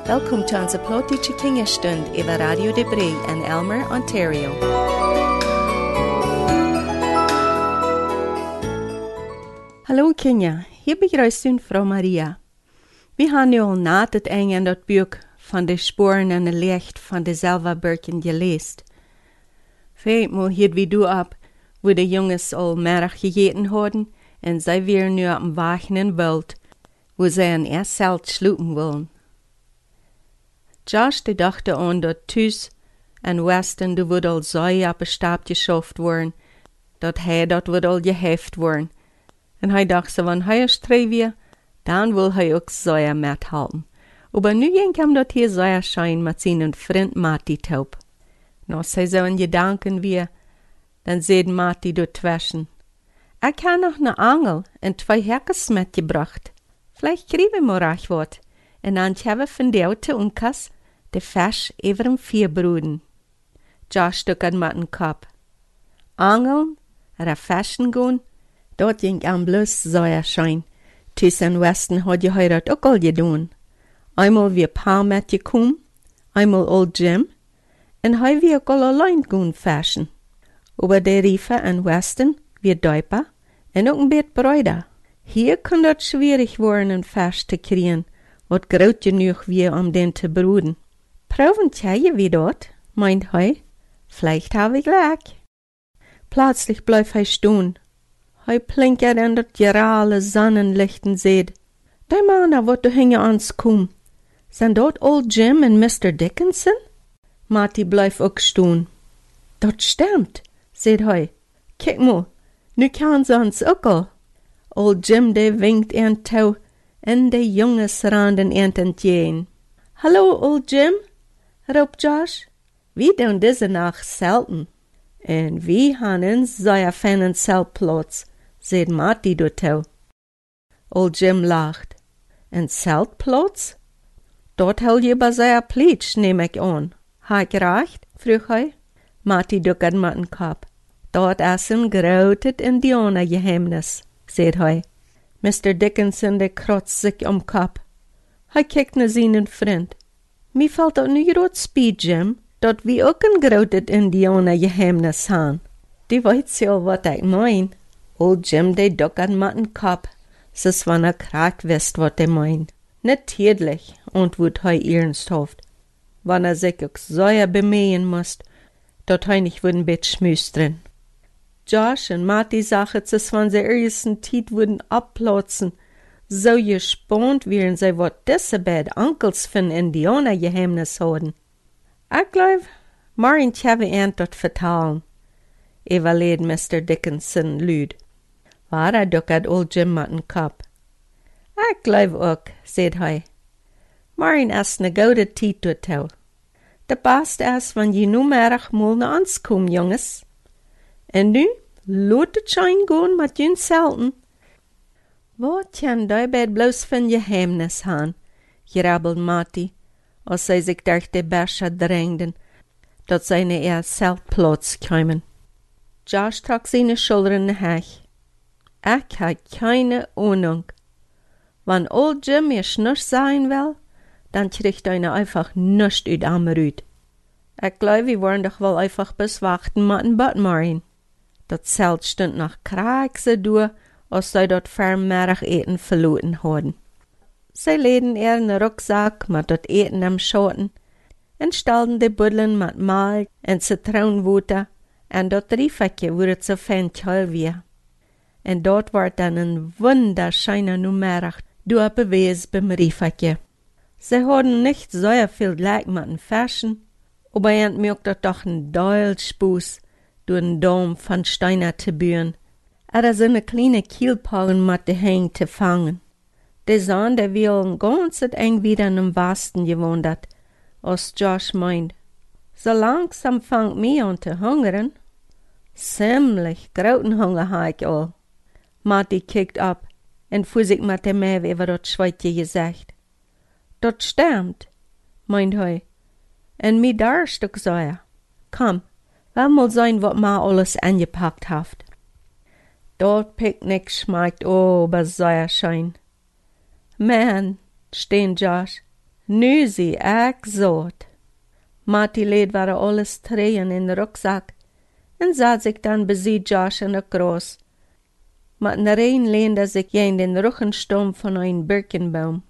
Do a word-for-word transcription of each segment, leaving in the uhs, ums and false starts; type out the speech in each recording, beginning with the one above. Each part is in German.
Welkom til onze plotische kingerstund over Radio de Bree in Elmer, Ontario. Hallo Kinja, hier begrüßt u Frau Maria. We gaan nu al na het einde aan dat boek van de sporen en het licht van de Zelva-berken gelezen. Vijfmaal hield we du op, wo de jongens al middag gegeten hadden en zij weer nu op een wagen in wild, wo zij een eerst zelt sluiten willen. Josh de dachte aan dat thuis en Westen de would al zo op een stap geschoft worden, dat hij dat would al geheft worden. En hij dacht zo, wanneer hij is weer, dan wil hij ook zo methalten. Aber nu ging hem dat hier zo schijn met zijn vriend Mati taub. Nou, zij zo in gedanken weer, dan zeiden Mati door twischen. Ik heb nog een angel en twee hekkers metgebracht. Vielleicht kriegen we morgen wat. En dan hebben we van de te unkas de vis over een vierbroeden. Josh stuk aan met een kop. Angeln, er vissen gaan, dat ging aan bloos zo schijn. Thuis in Westen had je hij dat ook al gedaan. Einmal wie Pa met je kom, einmal old Jim, en hij wie ook al alleen gaan vissen. Aber de riefen in Westen wie duiper en ook een beetje bruider. Hier kan dat schwierig worden een vis te krijgen, wat groot genoeg wie om den te broeden. Proeven jij wie dat, meint hij. Vielleicht habe ich gleich. Plötzlich bleef hij staan. Hij plinkert in dat gerale Sonnenlichten seht. Die mannen wat du hinge ans kom. Zijn dat old Jim en mister Dickinson? Marty bleef ook staan. Dat stimmt, seht hij. Kijk maar, nu kan ze ons ook al. Old Jim de winkt een touw en de jongens randen een entgegen. Hallo, old Jim, roept Josh. We doen deze nacht zelten. En we gaan een zeer fijne zeltplaats, zegt Marty door touw. Old Jim lacht. Een zeltplaats? Dat hel je bij zeer pleats, neem ik aan. Ha ik recht? vroeg hij. Marty dukkert met een kop. Dat is een grote Indianergeheimnis, zegt hij. mister Dickinson de krotst zich om kop. Hij kijkt naar zijn vriend. Me valt dat nu groot speed, Jim, dat we ook een grote Indianergeheimnis hebben. Die weet zo wat ik meen. Old Jim de dukkert met een kop, zoals wanneer kraak wist wat hij meen. Natuurlijk, antwoordt hij ernsthaft, wanneer zich ook zo bemeien moest, dat hij niet een beetje schmüstern. Josh en Marty zagen es, wanneer ze ersten tijd würden abplatzen, so gespannt wären sie, wat diese beiden Onkels von Indianergeheimnis hadden. Ich glaub, Marin tjeve eend dat vertalen, evalueerde mister Dickinson luid. Waar hij dukkert old Jim met een kop. Ich glaub ook, zegt hij. Marin is ne goede tijd door touw. De beste is, wanneer je nu merg mal naar ons komt, jongens. En nu, laat het schijn gaan met jullie zelten. Wat kan die bij bloos van geheimnis gaan, grabbelt Marty, als zij zich door de besje drängden, dat zij naar ihr zeltplaats kwamen. Josh trok zijn schulteren naar heg. Ik heb keine Ahnung. Wann old Jim mir schnusch sein will, dann kriegt einer einfach nichts uit am Rüd. Ich glaub, wir wollen doch wohl einfach bis warten mit dem Bad Marin. Dat Zelt stund noch kraakse door, als zij dat vermiddag eten verloren hadden. Zij leden er een rugzak met dat eten am schoten en stelden de buddelen met maal en citroenwater en dat riefetje waar het zo fijn kjol weer. En dat wordt dan een wunderschöne nummerach door bewees beim riefetje. Zij hadden nicht so viel gleich mit den Fischen, aber er merkt dat doch een Duilspuß door een Dom van Steiner te buren. Er is een kleine Kielpaulen met de heng te vangen. De zon der wil ganz het eng wieder in dem Westen gewandert, als Josh meint. So langsam fangt mij an te hungeren. Ziemlich groten Hunger ha ich al. Marty kijkt op en voert zich met de meef over dat schweitje gezegd. Dat stimmt, meint hij. En mij daar stuk zoja. Kom, wel mal zijn wat ma alles angepackt haft. Dat Picknick schmeckt oh, bei zoja schein. Man, steen Josh, Nu sie ek zot. Mati leed waren alles treien in de rugzak en zat zich dan bezien Josh en de kroos. Maar naar een leende zich in den Rückensturm von een Birkenbaum.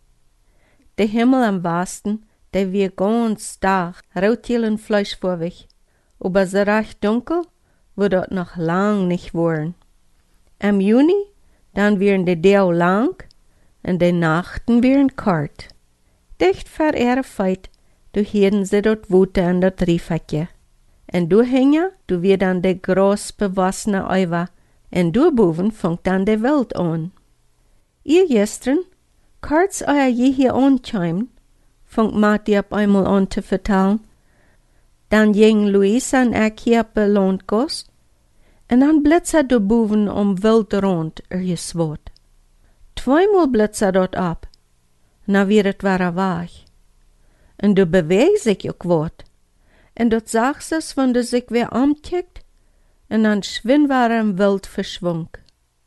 De Himmel am Westen, der wir ganz dag, routjelen fleischvorwig. Aber so recht dunkel, wo dort noch lang nicht worden. Im Juni, dann wären die Dau lang und die Nachten wären kort. Dicht vor ihrer Feit, du hielten sie dort Wute an dort Riefakje. En du hinge, du wir dann de groß bewassene Eiwa, en du boven funkt dann de Welt an. Ihr gestern, kurz euer je hier ankämen, funkt Mati ab einmal an zu vertellen, dann ging Luisa en ik hier op de landkos, en dan blitzer du boven om wild rond er geswot. Zweimal blitzer dort ab, na weer het ware waag. En du beweeg zich ook wat. En dat zag ze wanneer du zich weer omkijkt, en dan schwin waren im wild verschwunk.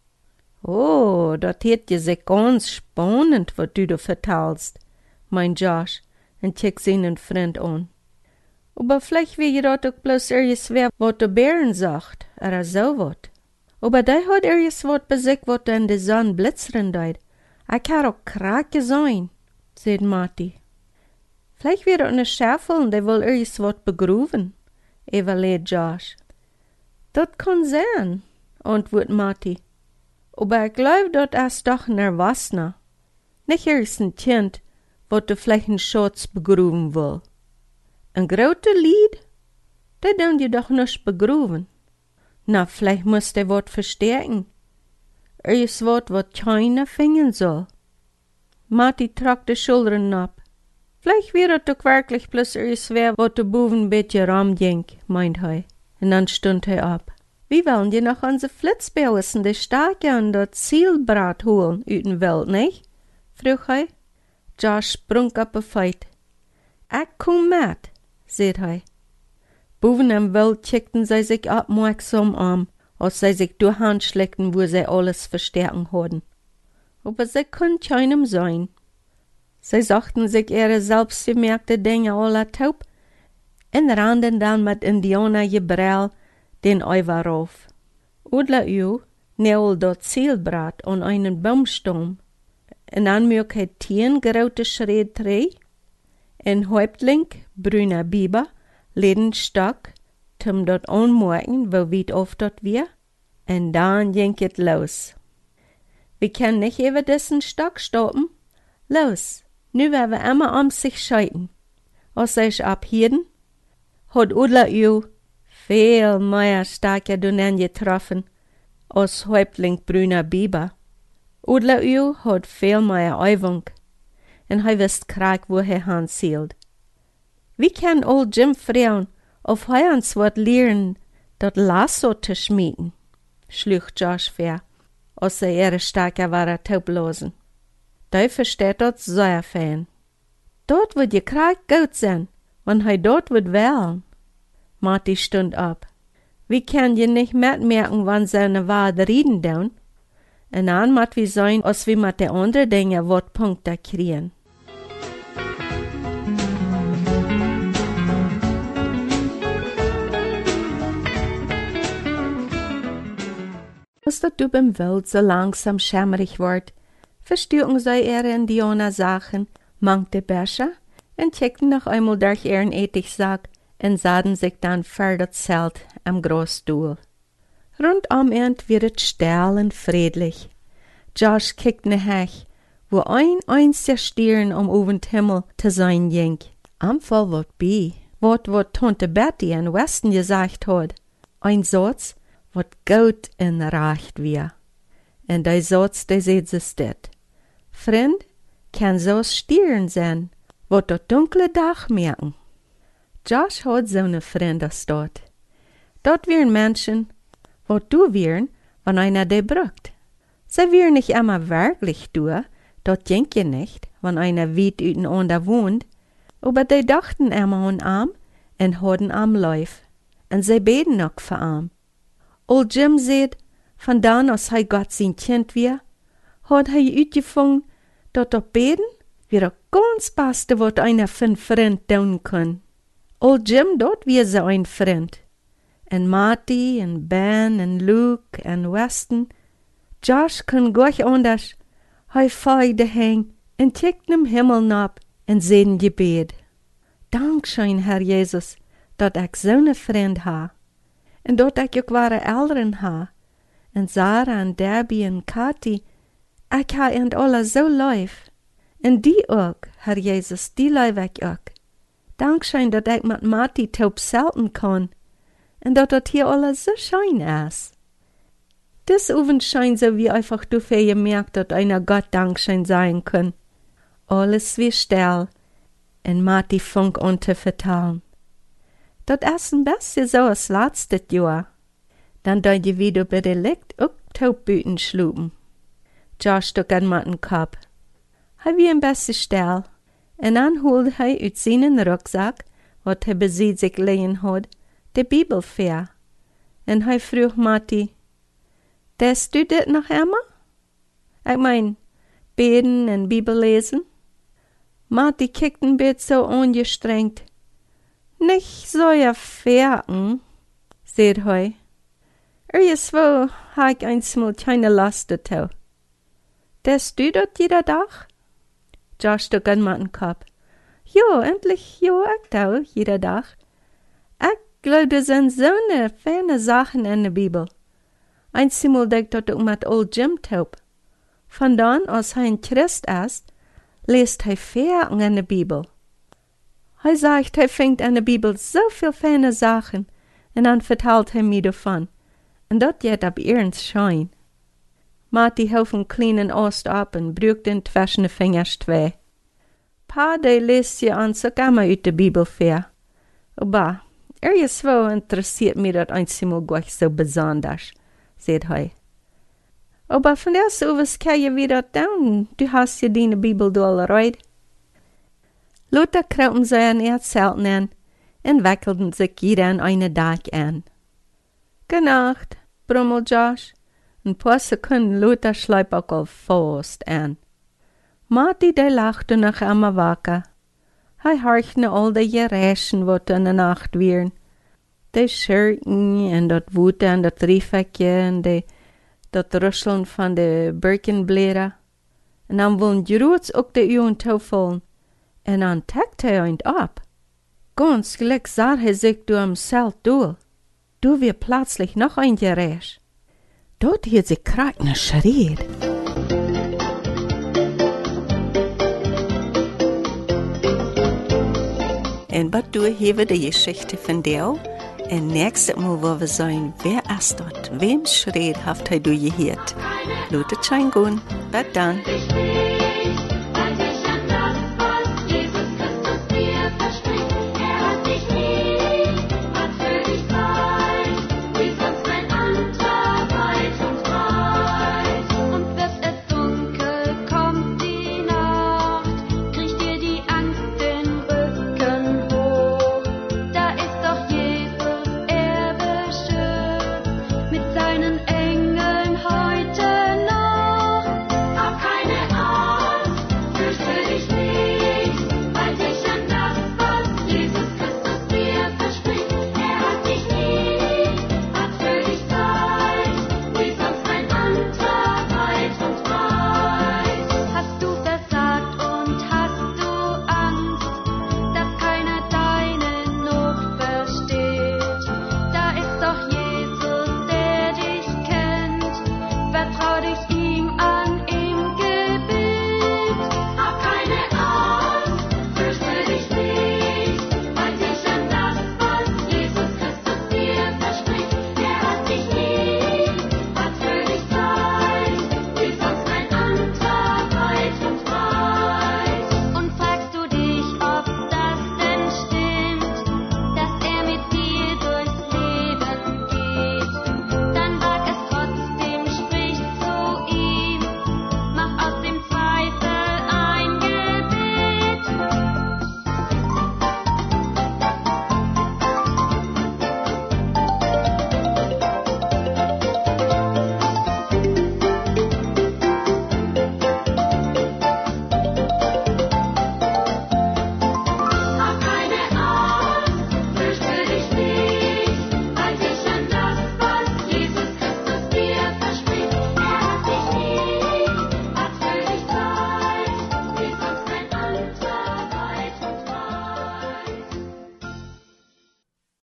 Oh, dat heet je zich ganz spannend, wat du da vertelst, mein Josh, en kijkt seinen Freund an. Aber vielleicht will je dat ook bloß ergens wer wat de Bären sagt, oder so wat. Aber die hat ergens wat bei sich, wat in de Sonne blitzern deed. Ich kann auch krake sein, sagt Mati. Vielleicht wird er eine Schäfel und der will ergens wat begrooven, evaluiert Josh. Dat kann sein, antwortet Mati. Aber ich glaub, dat is doch ner Wasser. Nicht ergens ein Kind, wat de vielleicht einen Schatz begrooven will. Ein grote Lied, der doen je doch nicht begrooven. Na, vielleicht muss der wat verstärken. Er is wat, wat keiner finden soll. Mati trok de Schultern ab. Vielleicht wird het ook wirklich bloß er is wer, wat de boven een beetje ramdenk, meint hij. En dan stund hij ab. Wie wollen je noch onze Flitzbeulen de Starke an dat Zielbrat holen, uit de Welt, nicht? Vroeg hij. Josh sprung op een feit. Ik kom met, zei hij. Boven am Welt checkten zij zich opmerksam an, als zij zich durch Hand schleckten, wo zij alles verstärken hadden. Aber sie können keinem sein. Sie sagten sich ihre selbstgemerkte Dinge aller taub und rannten dann mit Indianergebrüll den Eiwer rauf. Oder u nähl dort Zielbrat an einen Baumstamm und dann mög hij tien grote Schritt drei, en Häuptling, brüner Biber, leden Stock, zum dort anmerken, wo weit oft dort wir, und dann ging het los. Wir können nicht über diesen Stock stoppen. Los, nu werden wir immer um sich scheiden. Als sich abhieden, hat Udler u viel mehr starke Dunnen getroffen als Häuptling brüner Biber. Udler u hat viel mehr Übung, und hij wist kraak wo hij han zielt. Wie kann old Jim fragen, of hij ons wat leren, dat Lasso te schmieden? Schlug Josh ver, als zij ihre starke waren taublosen. Die versteht dat sehr fein. Dort wird je kraak gut sein, wenn hij dort wird wählen. Mati stund ab. Wie kann je nicht mitmerken, wann seine Wade reden down? En dan mat wie sein, als wie mit de andere Dinge wat Punkte kriegen. Als dat du beim Welt so langsam schämmerig wordt, versturen zij ihre Indianer-Sachen, mankte Bescher, und checkten noch einmal durch ihren Ethiksack und sahen sich dann vor das Zelt am Großstuhl. Rundum end wird es still und friedlich. Josh kickt ne Hech, wo ein einziger Stirn um oben Himmel zu sein ging. Am Fall wat bi, wat wat Tante Betty in Westen gesagt hat. Ein Satz, wat gut in recht wir. Und der Satz, der seht es dit. Freund, kann so Stirn sein, wat dat dunkle Dach merken. Josh hat so ne Freund als dort. Dort wären Menschen, wat du wären, wenn einer de brückt. Sie wären nicht immer wirklich du, dort denk je nicht, wenn einer weit üteinander wohnt, aber die dachten immer an Arm und hatten am Lauf, und sie beten noch für Arm. Old Jim seht, von dann, als hij Gott sein Kind wir, hat hij uitgefangen, dat op beden wie das ganz Beste, was einer für einen Freund tun kann. Old Jim, dort wie so ein Freund. En Marty, en Ben, en Luke, en Weston. Josh kann gleich anders. Hij feide hang en tikt nem Himmel nab en zeden Gebet. Dankschein, Herr Jesus, dat ik zo'n vriend ha. En dat ik ook ware Eltern ha. En Sarah en Debbie en Katy. Ik ha en alle zo lief. En die ook, Herr Jesus, die lief ik ook. Dankschein dat ik met Marty taub zelten kan. En dat dat hier alles so schön ist. Das oven scheint so wie einfach du für gemerkt, dass einer Gott Dankschein sein kann. Alles wie still, en Marty funk an zu vertellen. Dat ist ein bisschen so als letztes Jahr. Dann da je wieder bei der Licht auch Taubbüten schlupen. Josh tuk an Martin Kopf. Hij wie ein bisschen still, en dann holte hij uit seinen Rucksack, wat hij bij zich legen had, de Bibel fair. En hij vroeg Marty, Des du dit noch immer? Ik mein, beten en Bibel lesen? Marty kijkt een beetje so angestrengt. Nicht so ja verken, zei hij. Er is wel, ha ik einsmal keine Last dazu. Des du dat jeder Tag? Josh tuk an Martin Kopf. Jo, endlich, jo, ik tau, jeder Tag. Ik glaube, er sind so ne ferne Sachen in der Bibel. Einmal denkt dat ook met Old Jim taub. Vandaan, als hij een Christ is, leest hij verken in de Bibel. Hij sagt, hij vindt in de Bibel zoveel fijne Sachen, en dan vertelt hij mij davon. En dat jet op ernst schijn. Marty hield een kleinen Ost op en brukte in tussen de vingers twee. Pa, die leest je aan zo gamma uit de Bibel ver. Oba, er is wel interessiert mij dat einmal gleich so besonders, zei hij. Aber von der sowas kann je wieder down. Du hast ja deine Bibel dollareit. Luther kraupen sie an ihr Zelten an und wickelten sich jeder an eine Dag an. Genacht, brummelt Josh. Ein paar Sekunden Luther schleip auch al fast an. Marty, der lachte noch einmal wacker. Hij horchte all die Geräuschen, wat in der Nacht wären. Die Schirken und dat Wute und dat Riefekje und die dat Ruscheln van de Birkenblätter. En dan wollen Jeroets ook de uwen touwvallen. En dan takt hij eind op. Ganz gelijk sah hij zich door hem zelf door. Door weer plötzlich noch ein Geräusch. Dort hier sie kraken schriet. En wat doe hier de Geschichte von Deo? En nächstes Mal wollen wir sein, wer ist dort? Wem schreit haft hij du gehört? Lute Changun, bis dann.